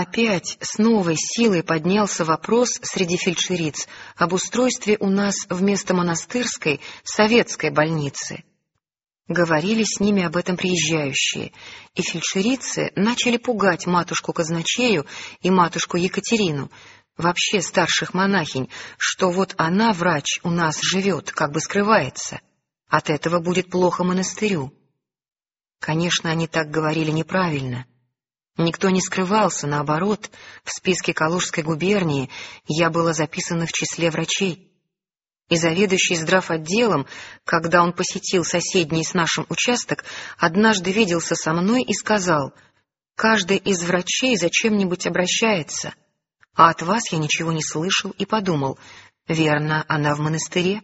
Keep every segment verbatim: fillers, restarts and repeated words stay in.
Опять с новой силой поднялся вопрос среди фельдшериц об устройстве у нас вместо монастырской советской больницы. Говорили с ними об этом приезжающие, и фельдшерицы начали пугать матушку Казначею и матушку Екатерину, вообще старших монахинь, что вот она, врач, у нас живет, как бы скрывается. От этого будет плохо монастырю. Конечно, они так говорили неправильно. Никто не скрывался, наоборот, в списке Калужской губернии я была записана в числе врачей. И заведующий здравотделом, когда он посетил соседний с нашим участок, однажды виделся со мной и сказал: «Каждый из врачей зачем-нибудь обращается, а от вас я ничего не слышал», и подумал: «Верно, она в монастыре».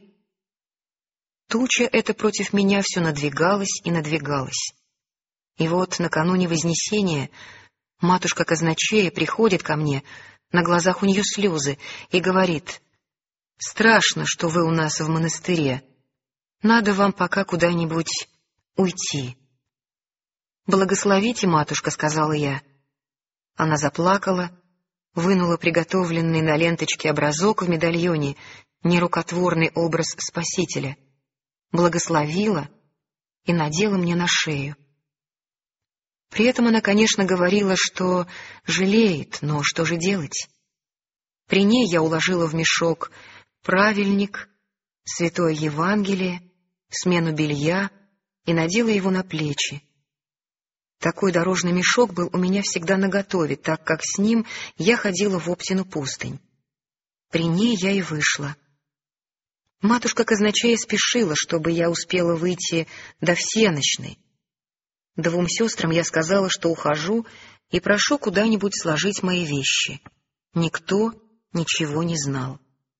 Туча эта против меня все надвигалась и надвигалась. И вот накануне Вознесения матушка Казначея приходит ко мне, на глазах у нее слезы, и говорит: «Страшно, что вы у нас в монастыре. Надо вам пока куда-нибудь уйти». «Благословите, матушка», — сказала я. Она заплакала, вынула приготовленный на ленточке образок в медальоне, нерукотворный образ Спасителя, благословила и надела мне на шею. При этом она, конечно, говорила, что жалеет, но что же делать? При ней я уложила в мешок правильник, святое Евангелие, смену белья и надела его на плечи. Такой дорожный мешок был у меня всегда наготове, так как с ним я ходила в Оптину пустынь. При ней я и вышла. Матушка Казначея спешила, чтобы я успела выйти до всенощной. Двум сестрам я сказала, что ухожу, и прошу куда-нибудь сложить мои вещи. Никто ничего не знал.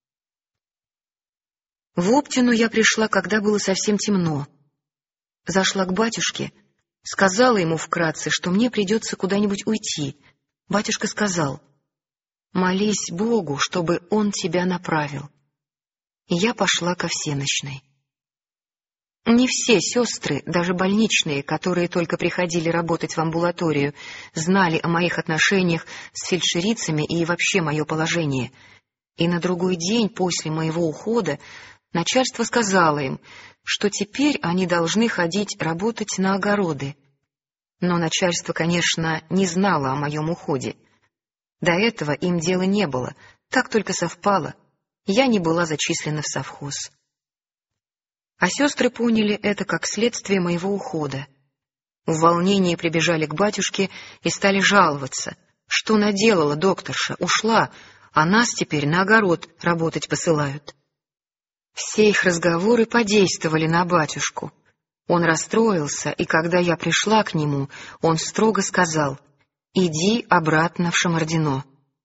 В Оптину я пришла, когда было совсем темно. Зашла к батюшке, сказала ему вкратце, что мне придется куда-нибудь уйти. Батюшка сказал: «Молись Богу, чтобы он тебя направил». И я пошла ко всенощной. Не все сестры, даже больничные, которые только приходили работать в амбулаторию, знали о моих отношениях с фельдшерицами и вообще мое положение. И на другой день после моего ухода начальство сказало им, что теперь они должны ходить работать на огороды. Но начальство, конечно, не знало о моем уходе. До этого им дела не было, так только совпало. Я не была зачислена в совхоз. А сестры поняли это как следствие моего ухода. В волнении прибежали к батюшке и стали жаловаться. Что наделала докторша? Ушла, а нас теперь на огород работать посылают. Все их разговоры подействовали на батюшку. Он расстроился, и когда я пришла к нему, он строго сказал: «Иди обратно в Шамардино».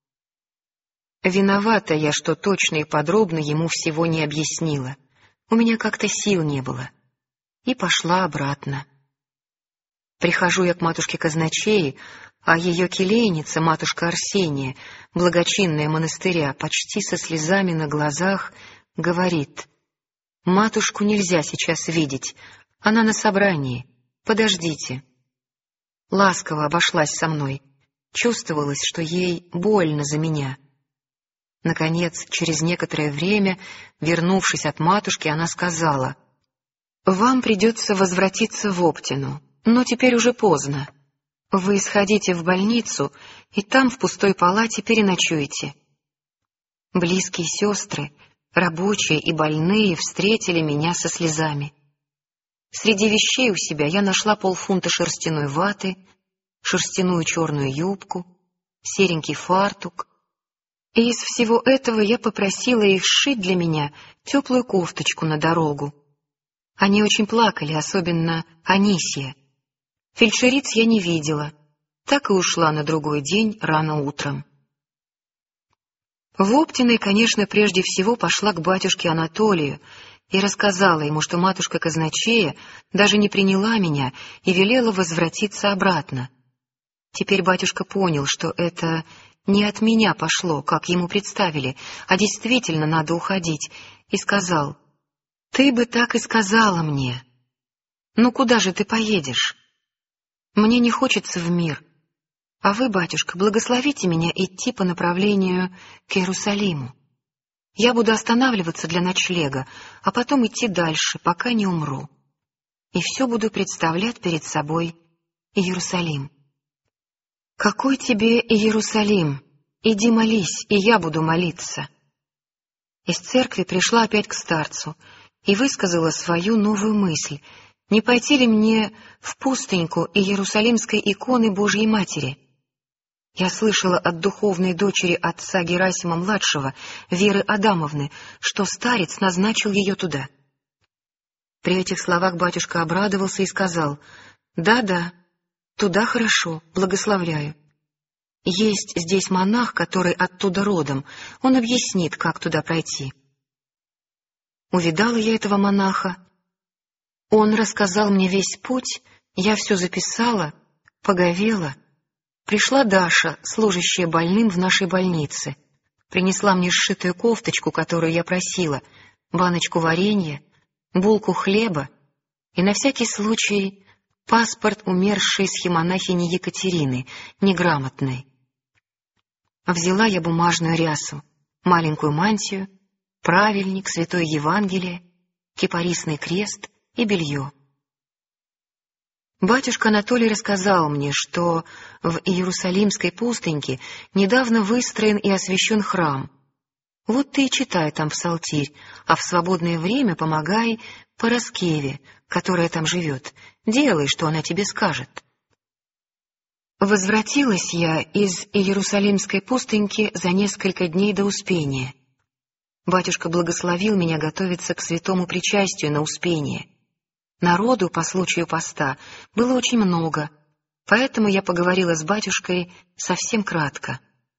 Виновата я, что точно и подробно ему всего не объяснила. У меня как-то сил не было. И пошла обратно. Прихожу я к матушке Казначеи, а ее келейница, матушка Арсения, благочинная монастыря, почти со слезами на глазах, говорит: «Матушку нельзя сейчас видеть, она на собрании, подождите». Ласково обошлась со мной, чувствовалось, что ей больно за меня. Наконец, через некоторое время, вернувшись от матушки, она сказала: «Вам придется возвратиться в Оптину, но теперь уже поздно. Вы сходите в больницу, и там в пустой палате переночуете». Близкие сестры, рабочие и больные встретили меня со слезами. Среди вещей у себя я нашла полфунта шерстяной ваты, шерстяную черную юбку, серенький фартук. И из всего этого я попросила их сшить для меня теплую кофточку на дорогу. Они очень плакали, особенно Анисия. Фельдшериц я не видела, так и ушла на другой день рано утром. В Оптиной, конечно, прежде всего пошла к батюшке Анатолию и рассказала ему, что матушка Казначея даже не приняла меня и велела возвратиться обратно. Теперь батюшка понял, что это не от меня пошло, как ему представили, а действительно надо уходить, и сказал: «Ты бы так и сказала мне. Ну куда же ты поедешь? Мне не хочется в мир, А вы, батюшка, благословите меня идти по направлению к Иерусалиму. Я буду останавливаться для ночлега, а потом идти дальше, пока не умру. И все буду представлять перед собой Иерусалим. Какой тебе Иерусалим? Иди молись, и я буду молиться. Из церкви пришла опять к старцу и высказала свою новую мысль: не пойти ли мне в пустыньку Иерусалимской иконы Божьей Матери? Я слышала от духовной дочери отца Герасима-младшего, Веры Адамовны, что старец назначил ее туда. При этих словах батюшка обрадовался и сказал: «Да-да, туда хорошо, благословляю. Есть здесь монах, который оттуда родом, он объяснит, как туда пройти». Увидала я этого монаха. Он рассказал мне весь путь, я все записала, поговела. Пришла Даша, служащая больным в нашей больнице. Принесла мне сшитую кофточку, которую я просила, баночку варенья, булку хлеба и на всякий случай паспорт умершей схемонахини Екатерины, неграмотной. Взяла я бумажную рясу, маленькую мантию, правильник, святое Евангелие, кипарисный крест и белье. Батюшка Анатолий рассказал мне, что в Иерусалимской пустыньке недавно выстроен и освящен храм. Вот ты и читай там псалтирь, а в свободное время помогай Параскеве, которая там живет. Делай, что она тебе скажет. Возвратилась я из Иерусалимской пустыньки за несколько дней до Успения. Батюшка благословил меня готовиться к святому причастию на Успение. Народу по случаю поста было очень много, поэтому я поговорила с батюшкой совсем кратко.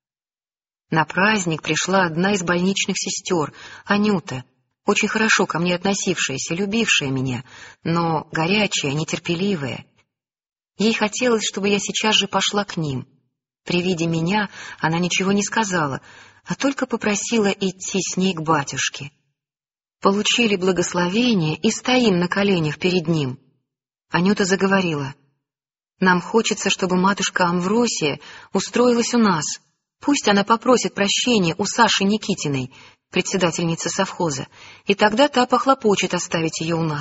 На праздник пришла одна из больничных сестер, Анюта, очень хорошо ко мне относившаяся, любившая меня, но горячая, нетерпеливая. Ей хотелось, чтобы я сейчас же пошла к ним. При виде меня она ничего не сказала, а только попросила идти с ней к батюшке. Получили благословение и стоим на коленях перед ним. Анюта заговорила: «Нам хочется, чтобы матушка Амвросия устроилась у нас. Пусть она попросит прощения у Саши Никитиной, председательницы совхоза, и тогда та похлопочет оставить ее у нас».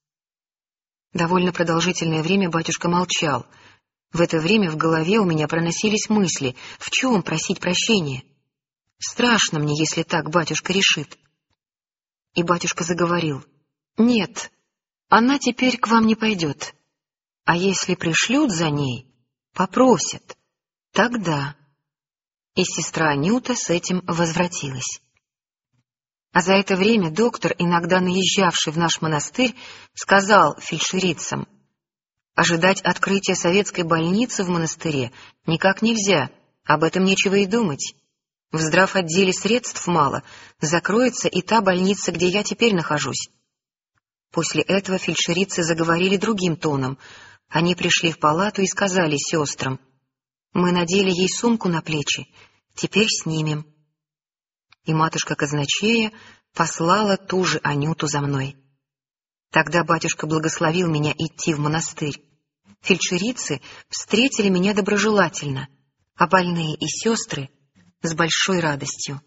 Довольно продолжительное время батюшка молчал. В это время в голове у меня проносились мысли: в чем просить прощения? Страшно мне, если так батюшка решит. И батюшка заговорил: «Нет, она теперь к вам не пойдет. А если пришлют за ней, попросят, тогда...» И сестра Анюта с этим возвратилась. А за это время доктор, иногда наезжавший в наш монастырь, сказал фельдшерицам: «Ожидать открытия советской больницы в монастыре никак нельзя, об этом нечего и думать. В здравотделе средств мало, закроется и та больница, где я теперь нахожусь». После этого фельдшерицы заговорили другим тоном. Они пришли в палату и сказали сестрам: «Мы надели ей сумку на плечи, теперь снимем». И матушка казначея послала ту же Анюту за мной. Тогда батюшка благословил меня идти в монастырь. Фельдшерицы встретили меня доброжелательно, а больные и сестры — с большой радостью.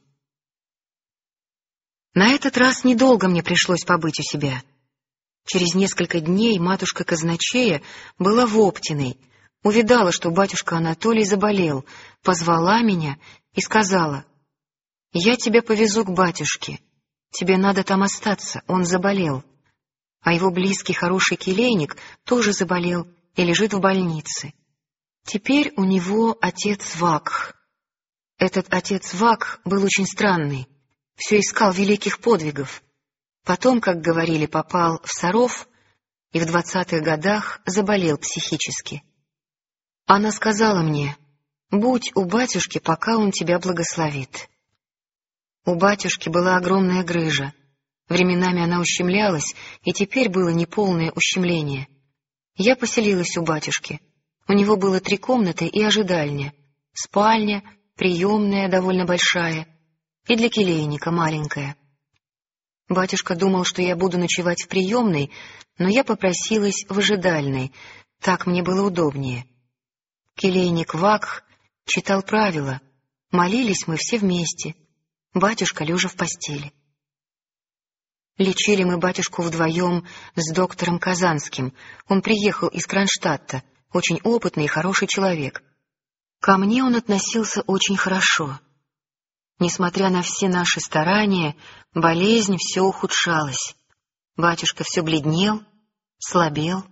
На этот раз недолго мне пришлось побыть у себя. Через несколько дней матушка казначея была в Оптиной, увидала, что батюшка Анатолий заболел, позвала меня и сказала: «Я тебя повезу к батюшке. Тебе надо там остаться, он заболел. А его близкий хороший келейник тоже заболел и лежит в больнице. Теперь у него отец Вакх. Этот отец Вакх был очень странный, все искал великих подвигов. Потом, как говорили, попал в Саров и в двадцатых годах заболел психически. Она сказала мне: будь у батюшки, пока он тебя благословит». У батюшки была огромная грыжа. Временами она ущемлялась, и теперь было неполное ущемление. Я поселилась у батюшки. У него было три комнаты и ожидальня, спальня, приемная довольно большая и для келейника маленькая. Батюшка думал, что я буду ночевать в приемной, но я попросилась в ожидальной, так мне было удобнее. Келейник Вакх читал правила. Молились мы все вместе, батюшка лежа в постели. Лечили мы батюшку вдвоем с доктором Казанским. Он приехал из Кронштадта, очень опытный и хороший человек. Ко мне он относился очень хорошо. Несмотря на все наши старания, болезнь все ухудшалась. Батюшка все бледнел, слабел.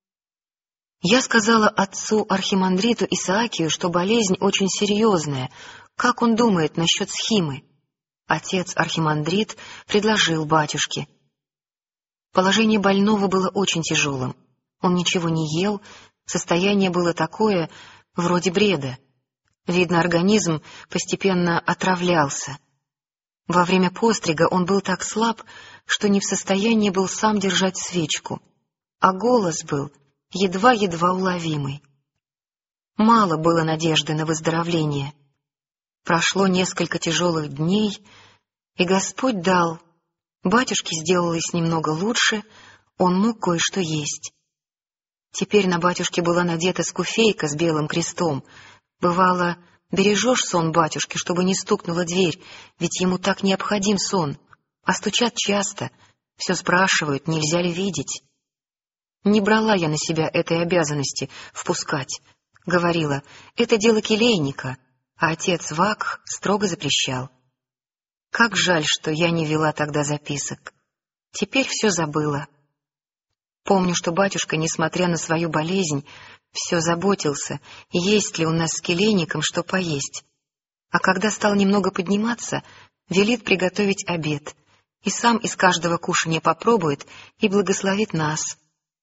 Я сказала отцу архимандриту Исаакию, что болезнь очень серьезная. Как он думает насчет схимы? Отец архимандрит предложил батюшке. Положение больного было очень тяжелым. Он ничего не ел, состояние было такое, вроде бреда. Видно, организм постепенно отравлялся. Во время пострига он был так слаб, что не в состоянии был сам держать свечку, а голос был едва-едва уловимый. Мало было надежды на выздоровление. Прошло несколько тяжелых дней, и Господь дал. Батюшке сделалось немного лучше, он мог кое-что есть. Теперь на батюшке была надета скуфейка с белым крестом. Бывало, бережешь сон батюшки, чтобы не стукнула дверь, ведь ему так необходим сон, а стучат часто, все спрашивают, нельзя ли видеть. Не брала я на себя этой обязанности впускать. Говорила, это дело келейника, а отец Вакх строго запрещал. Как жаль, что я не вела тогда записок. Теперь все забыла. Помню, что батюшка, несмотря на свою болезнь, все заботился, есть ли у нас с келейником что поесть. А когда стал немного подниматься, велит приготовить обед, и сам из каждого кушанья попробует и благословит нас.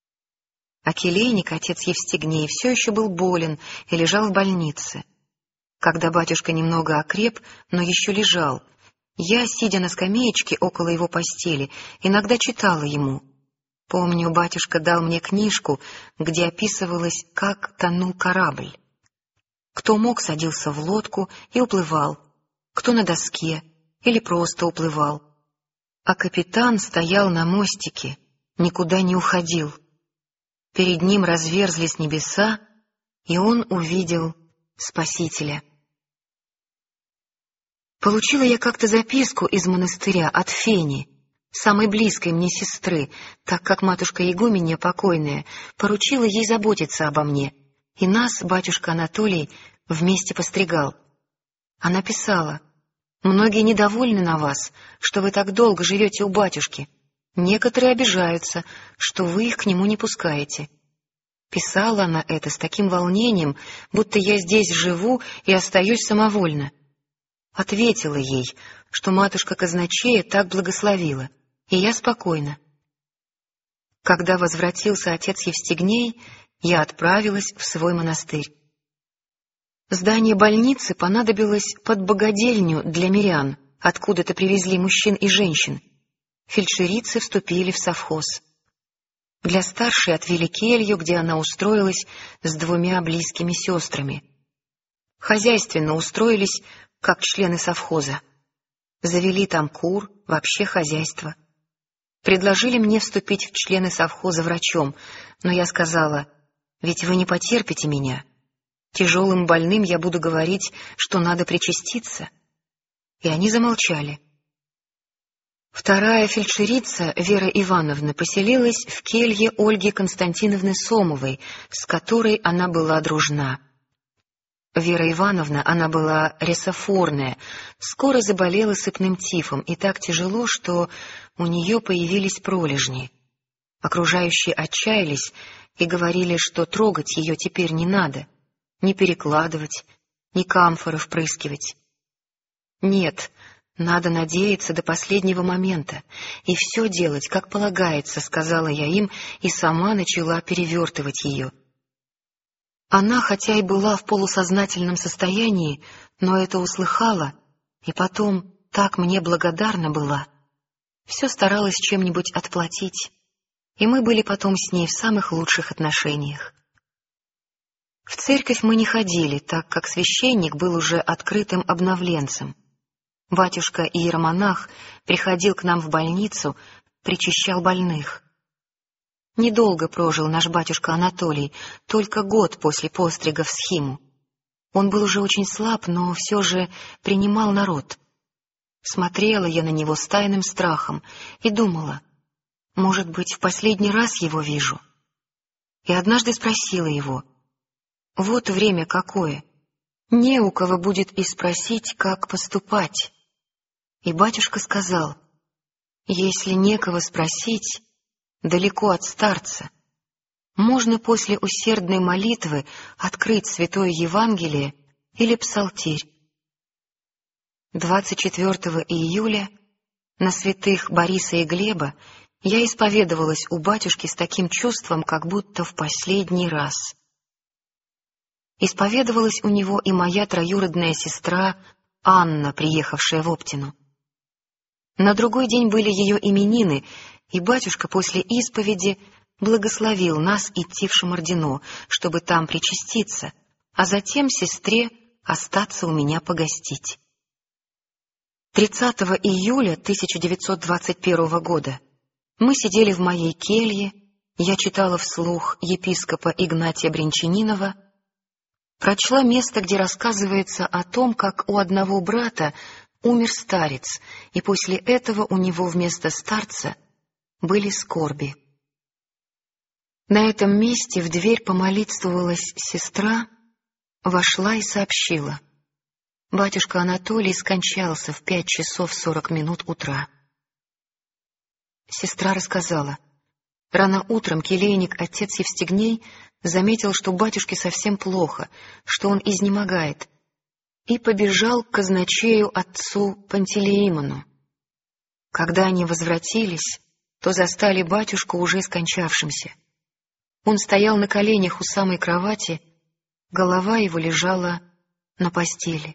А келейник, отец Евстигней, все еще был болен и лежал в больнице. Когда батюшка немного окреп, но еще лежал, я, сидя на скамеечке около его постели, иногда читала ему. Помню, батюшка дал мне книжку, где описывалось, как тонул корабль. Кто мог, садился в лодку и уплывал, кто на доске или просто уплывал. А капитан стоял на мостике, никуда не уходил. Перед ним разверзлись небеса, и он увидел Спасителя. Получила я как-то записку из монастыря от Фени, самой близкой мне сестры, так как матушка игуменья покойная поручила ей заботиться обо мне, и нас батюшка Анатолий вместе постригал. Она писала: «Многие недовольны на вас, что вы так долго живете у батюшки. Некоторые обижаются, что вы их к нему не пускаете». Писала она это с таким волнением, будто я здесь живу и остаюсь самовольно. Ответила ей, что матушка казначея так благословила, и я спокойна. Когда возвратился отец Евстигней, я отправилась в свой монастырь. Здание больницы понадобилось под богадельню для мирян, откуда-то привезли мужчин и женщин. Фельдшерицы вступили в совхоз. Для старшей отвели келью, где она устроилась с двумя близкими сестрами. Хозяйственно устроились, как члены совхоза. Завели там кур, вообще хозяйство. Предложили мне вступить в члены совхоза врачом, но я сказала: «Ведь вы не потерпите меня. Тяжелым больным я буду говорить, что надо причаститься». И они замолчали. Вторая фельдшерица, Вера Ивановна, поселилась в келье Ольги Константиновны Сомовой, с которой она была дружна. Вера Ивановна, она была ресофорная, скоро заболела сыпным тифом, и так тяжело, что у нее появились пролежни. Окружающие отчаялись и говорили, что трогать ее теперь не надо, ни перекладывать, ни камфоры впрыскивать. Нет, надо надеяться до последнего момента и все делать, как полагается, сказала я им, и сама начала перевертывать ее. Она, хотя и была в полусознательном состоянии, но это услыхала, и потом так мне благодарна была. Все старалась чем-нибудь отплатить, и мы были потом с ней в самых лучших отношениях. В церковь мы не ходили, так как священник был уже открытым обновленцем. Батюшка иеромонах приходил к нам в больницу, причащал больных. Недолго прожил наш батюшка Анатолий, только год после пострига в схиму. Он был уже очень слаб, но все же принимал народ. Смотрела я на него с тайным страхом и думала, может быть, в последний раз его вижу. И однажды спросила его, вот время какое, не у кого будет и спросить, как поступать. И батюшка сказал, если некого спросить, далеко от старца, можно после усердной молитвы открыть Святое Евангелие или Псалтирь. двадцать четвёртого июля на святых Бориса и Глеба я исповедовалась у батюшки с таким чувством, как будто в последний раз. Исповедовалась у него и моя троюродная сестра Анна, приехавшая в Оптину. На другой день были ее именины, и батюшка после исповеди благословил нас идти в Шамардино, чтобы там причаститься, а затем сестре остаться у меня погостить. тридцатого июля тысяча девятьсот двадцать первого года мы сидели в моей келье, я читала вслух епископа Игнатия Бринчанинова, прочла место, где рассказывается о том, как у одного брата умер старец, и после этого у него вместо старца были скорби. На этом месте в дверь помолитствовалась сестра, вошла и сообщила. Батюшка Анатолий скончался в пять часов сорок минут утра. Сестра рассказала. Рано утром келейник отец Евстигней заметил, что батюшке совсем плохо, что он изнемогает, и побежал к казначею отцу Пантелеимону. Когда они возвратились, то застали батюшку уже скончавшимся. Он стоял на коленях у самой кровати, голова его лежала на постели.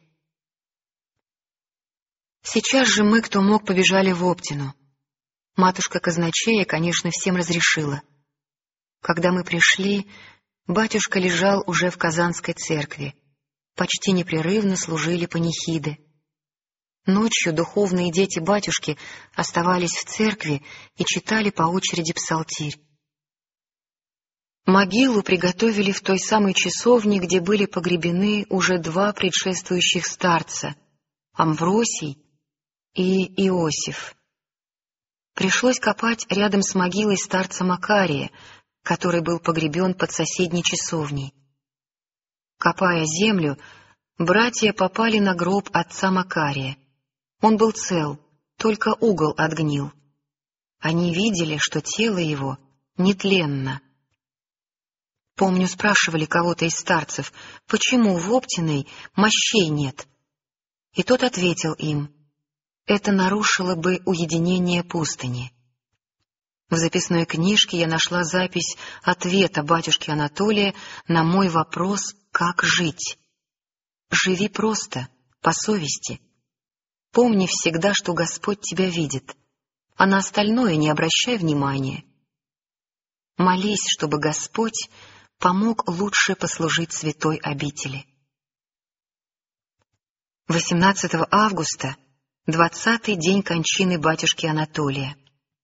Сейчас же мы, кто мог, побежали в Оптину. Матушка казначея, конечно, всем разрешила. Когда мы пришли, батюшка лежал уже в Казанской церкви. Почти непрерывно служили панихиды. Ночью духовные дети батюшки оставались в церкви и читали по очереди псалтирь. Могилу приготовили в той самой часовне, где были погребены уже два предшествующих старца — Амвросий и Иосиф. Пришлось копать рядом с могилой старца Макария, который был погребен под соседней часовней. Копая землю, братья попали на гроб отца Макария. Он был цел, только угол отгнил. Они видели, что тело его нетленно. Помню, спрашивали кого-то из старцев, почему в Оптиной мощей нет. И тот ответил им, это нарушило бы уединение пустыни. В записной книжке я нашла запись ответа батюшки Анатолия на мой вопрос «Как жить?». Живи просто, по совести. Помни всегда, что Господь тебя видит, а на остальное не обращай внимания. Молись, чтобы Господь помог лучше послужить святой обители. восемнадцатого августа, двадцатый день кончины батюшки Анатолия.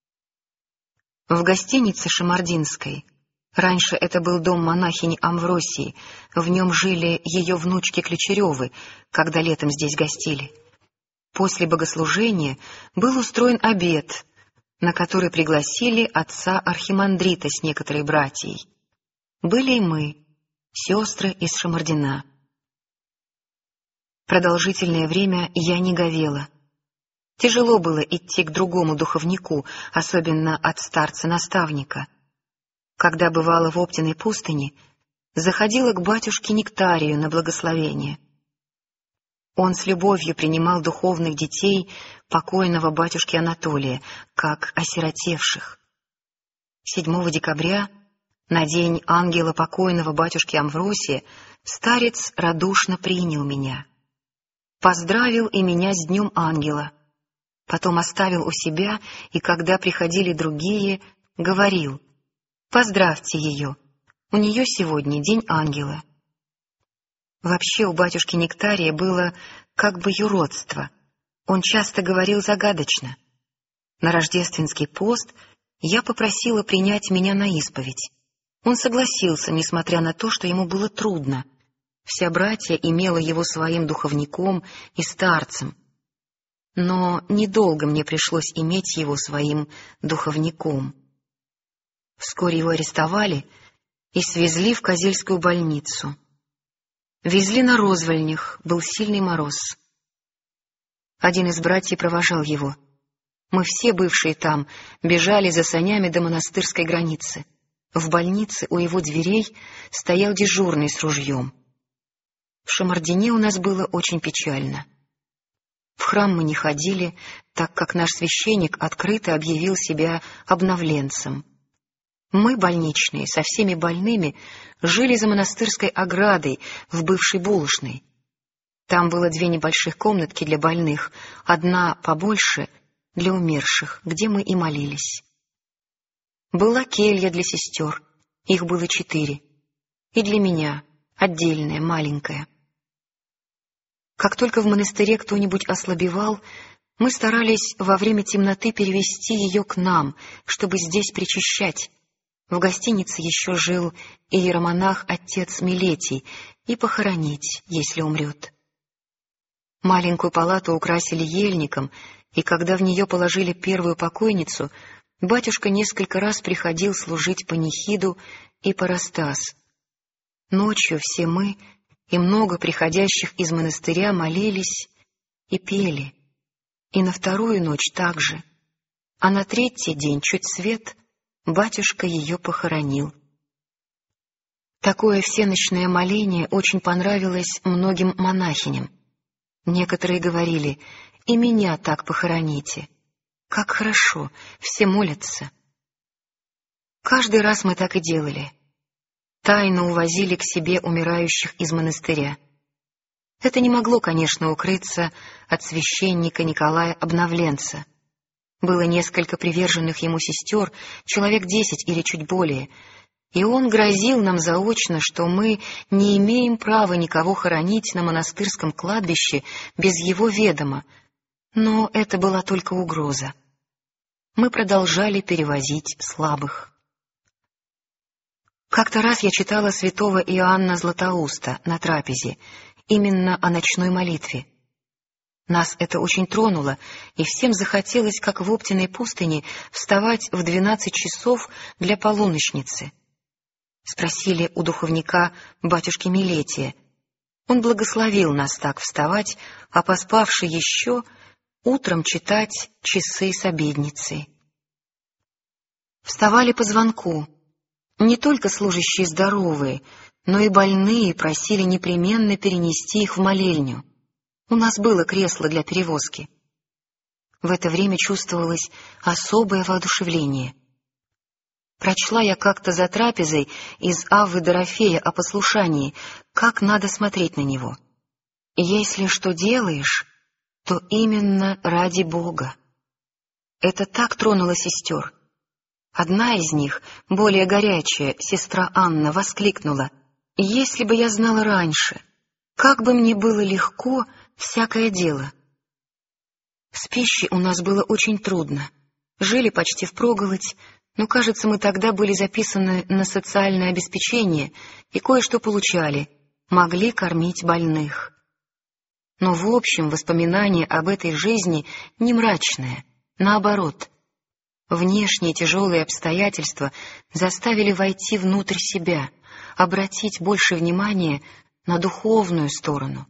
В гостинице Шамардинской, раньше это был дом монахини Амвросии, в нем жили ее внучки Ключеревы, когда летом здесь гостили. После богослужения был устроен обед, на который пригласили отца архимандрита с некоторой братьей. Были и мы, сестры из Шамардина. Продолжительное время я не говела. Тяжело было идти к другому духовнику, особенно от старца-наставника. Когда бывала в Оптиной пустыне, заходила к батюшке Нектарию на благословение. Он с любовью принимал духовных детей покойного батюшки Анатолия, как осиротевших. седьмого декабря, на день ангела покойного батюшки Амвросия, старец радушно принял меня. Поздравил и меня с днем ангела. Потом оставил у себя, и когда приходили другие, говорил: «Поздравьте ее, у нее сегодня день ангела». Вообще у батюшки Нектария было как бы юродство. Он часто говорил загадочно. На рождественский пост Я попросила принять меня на исповедь. Он согласился, несмотря на то, что ему было трудно. Вся братья имела его своим духовником и старцем. Но недолго мне пришлось иметь его своим духовником. Вскоре его арестовали и свезли в Козельскую больницу. Везли на розвольнях, был сильный мороз. Один из братьев провожал его. Мы все, бывшие там, бежали за санями до монастырской границы. В больнице у его дверей стоял дежурный с ружьем. В Шамардине у нас было очень печально. В храм мы не ходили, так как наш священник открыто объявил себя обновленцем. Мы, больничные, со всеми больными, жили за монастырской оградой в бывшей булочной. Там было две небольших комнатки для больных, одна побольше для умерших, где мы и молились. Была келья для сестер, их было четыре, и для меня, отдельная, маленькая. Как только в монастыре кто-нибудь ослабевал, мы старались во время темноты перевести ее к нам, чтобы здесь причащать. В гостинице еще жил иеромонах отец Милетий, и похоронить, если умрет. Маленькую палату украсили ельником, и когда в нее положили первую покойницу, батюшка несколько раз приходил служить панихиду и парастас. Ночью все мы и много приходящих из монастыря молились и пели, и на вторую ночь также, а на третий день, чуть свет, батюшка ее похоронил. Такое всеночное моление очень понравилось многим монахиням. Некоторые говорили: «И меня так похороните». Как хорошо, все молятся. Каждый раз мы так и делали. Тайно увозили к себе умирающих из монастыря. Это не могло, конечно, укрыться от священника Николая Обновленца. Было несколько приверженных ему сестер, человек десять или чуть более, и он грозил нам заочно, что мы не имеем права никого хоронить на монастырском кладбище без его ведома, но это была только угроза. Мы продолжали перевозить слабых. Как-то раз я читала святого Иоанна Златоуста на трапезе, именно о ночной молитве. Нас это очень тронуло, и всем захотелось, как в Оптиной пустыне, вставать в двенадцать часов для полуночницы. Спросили у духовника батюшки Милетия. Он благословил нас так вставать, а поспавши еще, утром читать часы с обедницей. Вставали по звонку. Не только служащие здоровые, но и больные просили непременно перенести их в молельню. У нас было кресло для перевозки. В это время чувствовалось особое воодушевление. Прочла я как-то за трапезой из Аввы Дорофея о послушании, как надо смотреть на него. Если что делаешь, то именно ради Бога. Это так тронуло сестер. Одна из них, более горячая, сестра Анна, воскликнула: «Если бы я знала раньше, как бы мне было легко всякое дело». С пищей у нас было очень трудно. Жили почти впроголодь, но, кажется, мы тогда были записаны на социальное обеспечение и кое-что получали, могли кормить больных. Но, в общем, воспоминание об этой жизни не мрачное, наоборот. Внешние тяжелые обстоятельства заставили войти внутрь себя, обратить больше внимания на духовную сторону.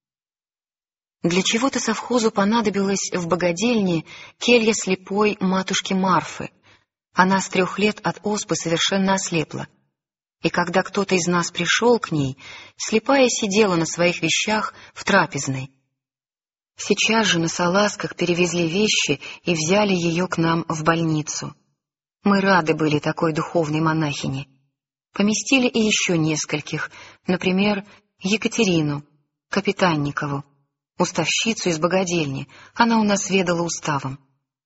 Для чего-то совхозу понадобилась в богадельне келья слепой матушки Марфы. Она с трех лет от оспы совершенно ослепла. И когда кто-то из нас пришел к ней, слепая сидела на своих вещах в трапезной. Сейчас же на салазках перевезли вещи и взяли ее к нам в больницу. Мы рады были такой духовной монахине. Поместили и еще нескольких, например, Екатерину Капитанникову, уставщицу из богадельни, она у нас ведала уставом.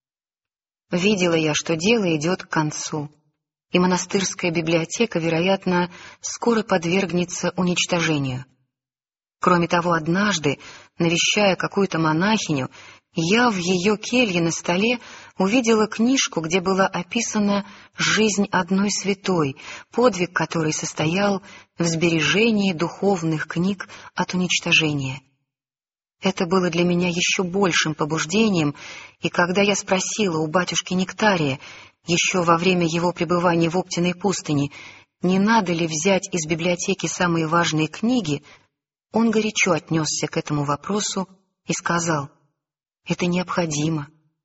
Видела я, что дело идет к концу, и монастырская библиотека, вероятно, скоро подвергнется уничтожению. Кроме того, однажды, навещая какую-то монахиню, я в ее келье на столе увидела книжку, где была описана жизнь одной святой, подвиг которой состоял в сбережении духовных книг от уничтожения. Это было для меня еще большим побуждением, и когда я спросила у батюшки Нектария, еще во время его пребывания в Оптиной пустыне, не надо ли взять из библиотеки самые важные книги, он горячо отнесся к этому вопросу и сказал: «Это необходимо».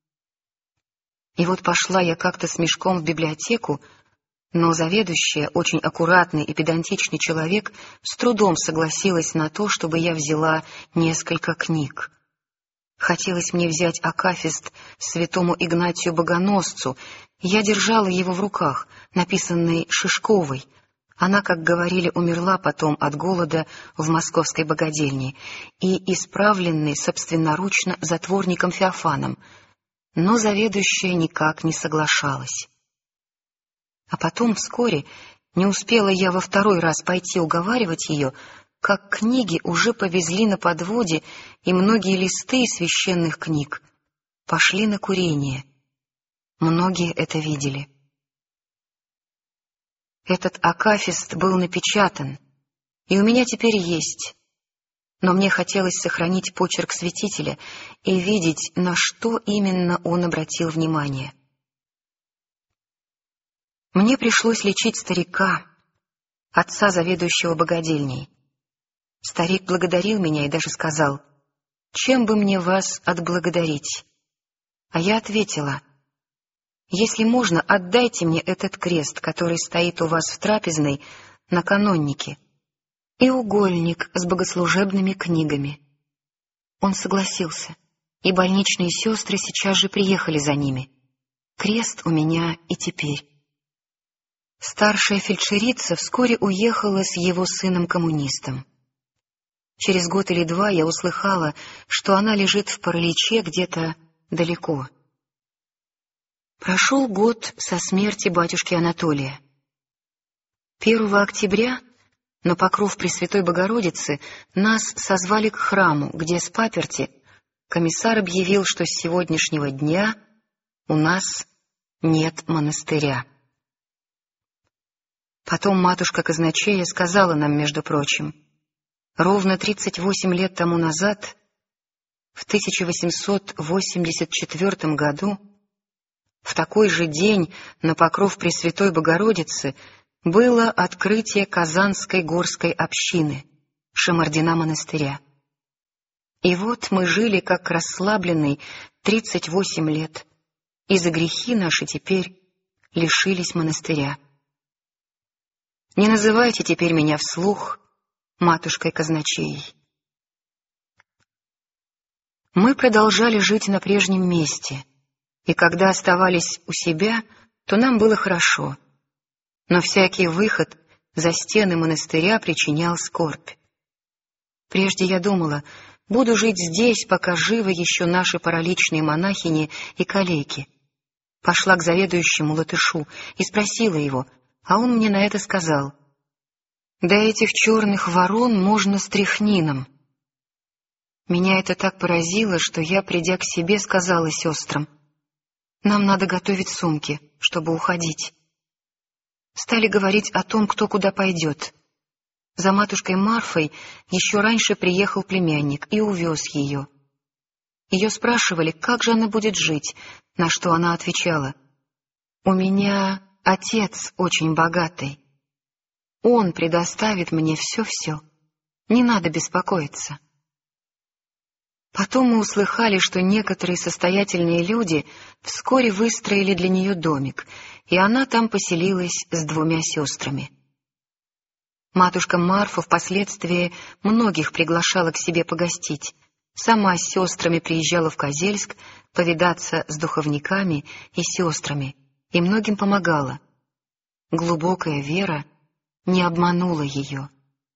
И вот пошла я как-то с мешком в библиотеку, но заведующая, очень аккуратный и педантичный человек, с трудом согласилась на то, чтобы я взяла несколько книг. Хотелось мне взять акафист святому Игнатию Богоносцу, я держала его в руках, написанный Шишковой. Она, как говорили, умерла потом от голода в московской богадельне и исправленный собственноручно затворником Феофаном, но заведующая никак не соглашалась. А потом вскоре, не успела я во второй раз пойти уговаривать ее, как книги уже повезли на подводе, и многие листы из священных книг пошли на курение. Многие это видели. Этот акафист был напечатан, и у меня теперь есть, но мне хотелось сохранить почерк святителя и видеть, на что именно он обратил внимание. Мне пришлось лечить старика, отца заведующего богадельней. Старик благодарил меня и даже сказал: «Чем бы мне вас отблагодарить?» А я ответила: «Если можно, отдайте мне этот крест, который стоит у вас в трапезной на каноннике, и угольник с богослужебными книгами». Он согласился, и больничные сестры сейчас же приехали за ними. Крест у меня и теперь. Старшая фельдшерица вскоре уехала с его сыном-коммунистом. Через год или два я услыхала, что она лежит в параличе где-то далеко. Прошел год со смерти батюшки Анатолия. Первого октября на покров Пресвятой Богородицы нас созвали к храму, где с паперти комиссар объявил, что с сегодняшнего дня у нас нет монастыря. Потом матушка казначея сказала нам, между прочим, ровно тридцать восемь лет тому назад, в тысяча восемьсот восемьдесят четвёртом году, в такой же день на покров Пресвятой Богородицы было открытие Казанской горской общины, Шамардина монастыря. И вот мы жили как расслабленные тридцать восемь лет, и за грехи наши теперь лишились монастыря. Не называйте теперь меня вслух матушкой казначеей. Мы продолжали жить на прежнем месте, и когда оставались у себя, то нам было хорошо, но всякий выход за стены монастыря причинял скорбь. Прежде я думала, буду жить здесь, пока живы еще наши параличные монахини и калеки. Пошла к заведующему латышу и спросила его, а он мне на это сказал: «Да этих черных ворон можно стряхнином». Меня это так поразило, что я, придя к себе, сказала сестрам: «Нам надо готовить сумки, чтобы уходить». Стали говорить о том, кто куда пойдет. За матушкой Марфой еще раньше приехал племянник и увез ее. Ее спрашивали, как же она будет жить, на что она отвечала: «У меня отец очень богатый. Он предоставит мне все-все. Не надо беспокоиться». Потом мы услыхали, что некоторые состоятельные люди вскоре выстроили для нее домик, и она там поселилась с двумя сестрами. Матушка Марфа впоследствии многих приглашала к себе погостить. Сама с сестрами приезжала в Козельск повидаться с духовниками и сестрами, и многим помогала. Глубокая вера не обманула ее.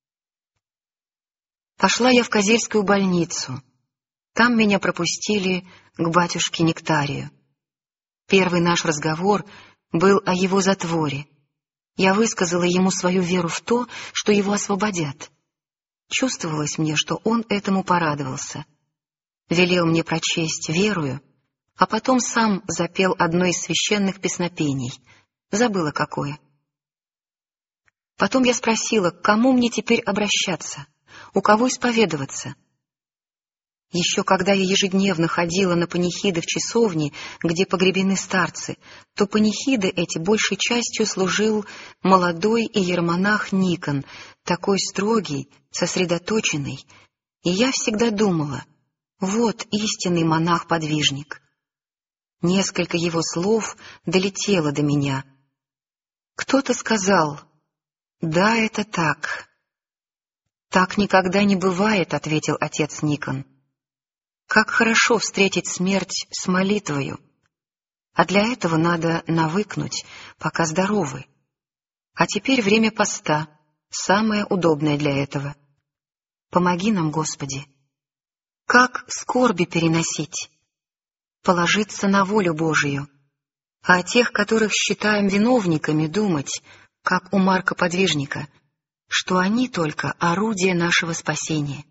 Пошла я в Козельскую больницу. Там меня пропустили к батюшке Нектарию. Первый наш разговор был о его затворе. Я высказала ему свою веру в то, что его освободят. Чувствовалось мне, что он этому порадовался. велел мне прочесть верую, а потом сам запел одно из священных песнопений. Забыла какое. Потом я спросила, к кому мне теперь обращаться, у кого исповедоваться. Еще когда я ежедневно ходила на панихиды в часовне, где погребены старцы, то панихиды эти большей частью служил молодой иеромонах Никон, такой строгий, сосредоточенный, и я всегда думала, вот истинный монах-подвижник. Несколько его слов долетело до меня. Кто-то сказал: «Да, это так». «Так никогда не бывает», — ответил отец Никон. «Как хорошо встретить смерть с молитвою. А для этого надо навыкнуть, пока здоровы. А теперь время поста, самое удобное для этого. Помоги нам, Господи. Как скорби переносить? Положиться на волю Божию. А о тех, которых считаем виновниками, думать, как у Марка Подвижника, что они только орудие нашего спасения».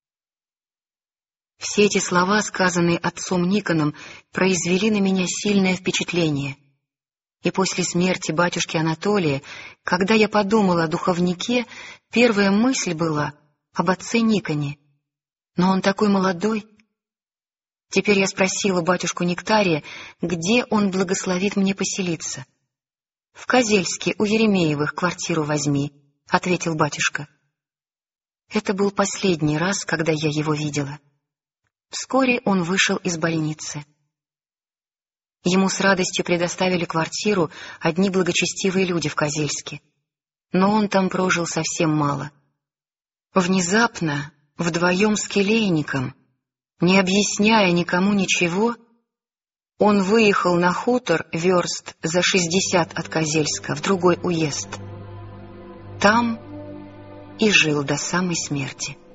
Все эти слова, сказанные отцом Никоном, произвели на меня сильное впечатление. И после смерти батюшки Анатолия, когда я подумала о духовнике, первая мысль была об отце Никоне. Но он такой молодой. Теперь я спросила батюшку Нектария, где он благословит мне поселиться. — В Козельске у Еремеевых квартиру возьми, — ответил батюшка. Это был последний раз, когда я его видела. Вскоре он вышел из больницы. Ему с радостью предоставили квартиру одни благочестивые люди в Козельске. Но он там прожил совсем мало. Внезапно, вдвоем с келейником, не объясняя никому ничего, он выехал на хутор верст за шестьдесят от Козельска, в другой уезд. Там и жил до самой смерти.